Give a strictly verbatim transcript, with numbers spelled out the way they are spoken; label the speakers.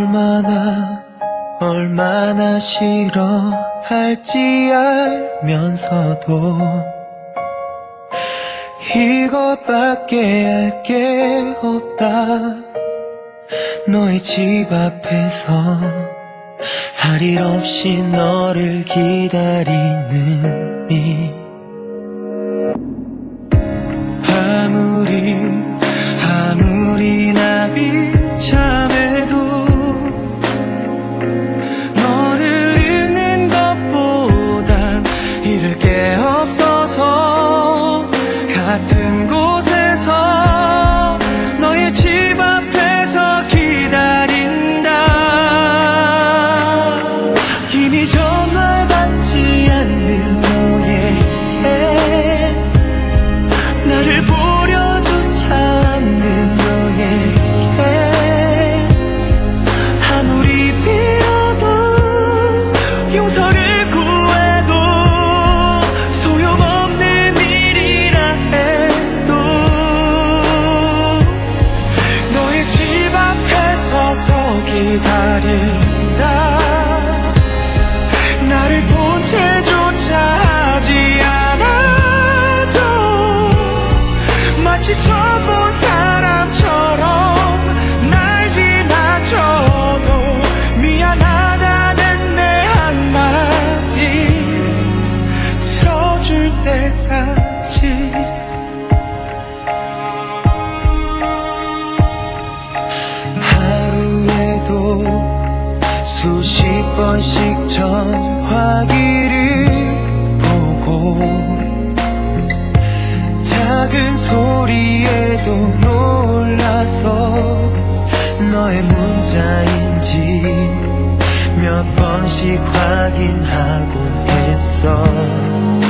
Speaker 1: 얼마나 얼마나 싫어할지 알면서도 이것밖에 할 게 없다. 너의 집 앞에서 할 일 없이 너를 기다리는 이 아무리 아무리 나 비참해도 너를 잃는 것보단 잃을 게 없어서 같은 곳에서 너의 집 앞에서 기다린다. 이미 전화 받지 않는 너에게 나를 보려조차 않는 너에게 아무리 빌어도 용서를 구해도 소용없는 일이라 해도 너의 집 앞에 서서 기다린다. 나를 본 채조차 하지 않아도 마치 처음 본 사람처럼 날 지나쳐도 미안하다는 내 한마디 들어줄 때까지. 하루에도 수십 번씩 전화기를 보고 작은 소리에도 놀라서 너의 문자인지 몇 번씩 확인하곤 했어.